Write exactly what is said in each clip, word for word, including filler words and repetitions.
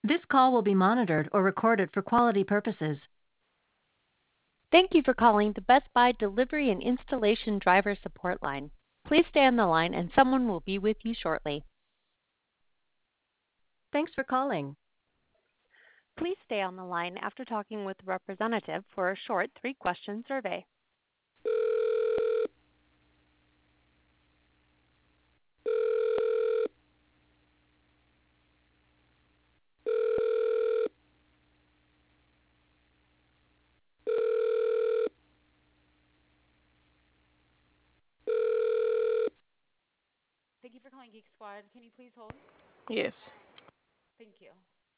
This call will be monitored or recorded for quality purposes. Thank you for calling the Best Buy Delivery and Installation Driver Support Line. Please stay on the line and someone will be with you shortly. Thanks for calling. Please stay on the line after talking with the representative for a short three-question survey. Thank you for calling Geek Squad. Can you please hold? Yes. Thank you.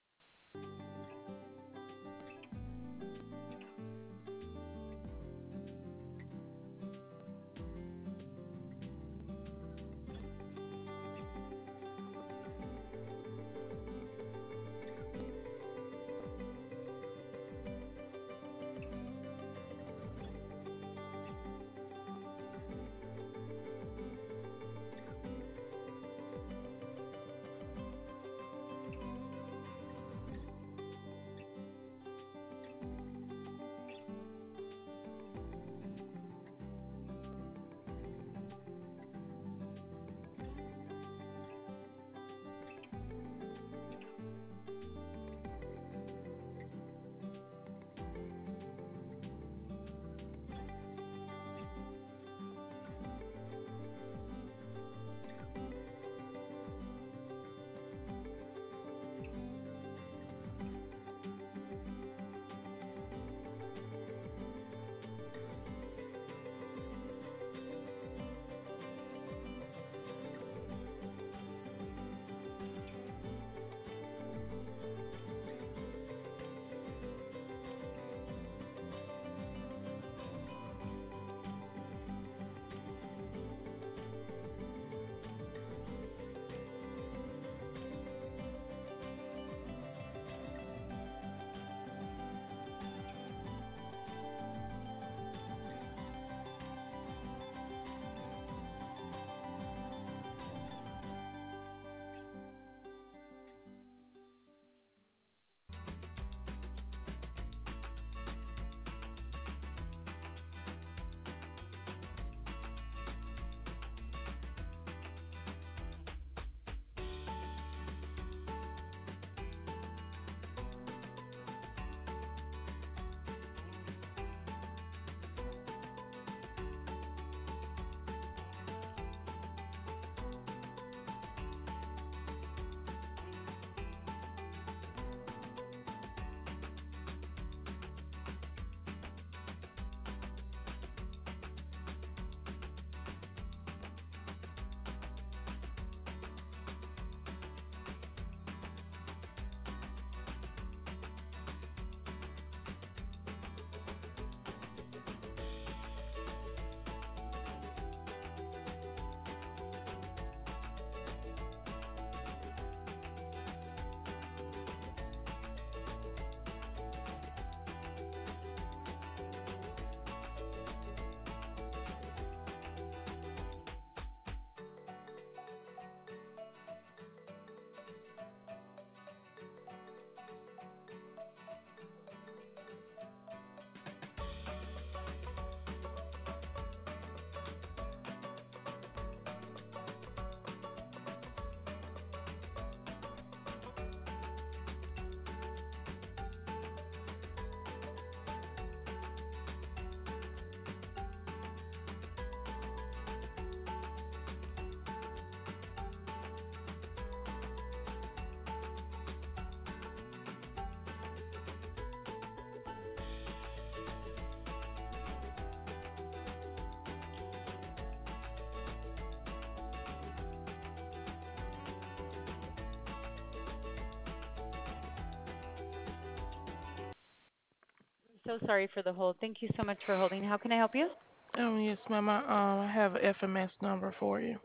So sorry for the hold. Thank you so much for holding. How can I help you? Um, yes, ma'am. I, um, I have an F M S number for you.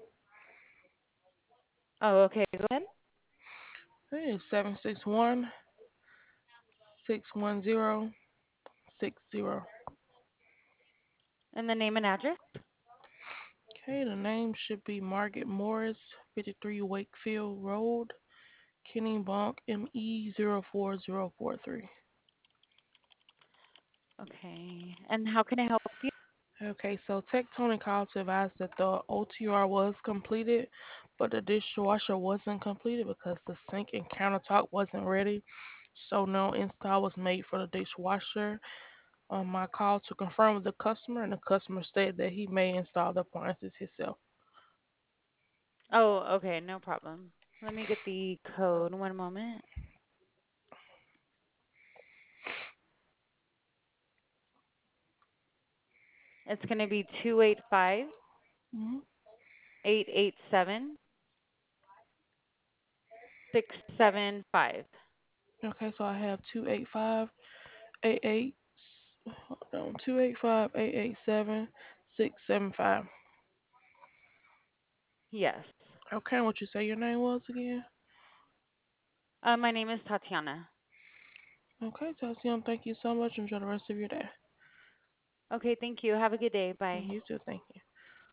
Oh, okay. Go ahead. It is seven six one six one zero six zero. And the name and address? Okay, the name should be Margaret Morris, fifty-three Wakefield Road, Kenny Bunk M E zero four zero four three. Okay. And how can I help you? Okay, so Tectonic called to advise that the O T R was completed, but the dishwasher wasn't completed because the sink and countertop wasn't ready. So no install was made for the dishwasher. Um, I called to confirm with the customer, and the customer stated that he may install the appliances himself. Oh, okay, no problem. Let me get the code. One moment. It's going to be two eight five Hmm. eight eight seven six seven five. Okay, so I have two eight five eight eight. Hold on, two eight five eight eight seven six seven five. Yes. Okay, what you say your name was again? Uh, my name is Tatiana. Okay, Tatiana, thank you so much. Enjoy the rest of your day. Okay, thank you. Have a good day. Bye. You too, thank you.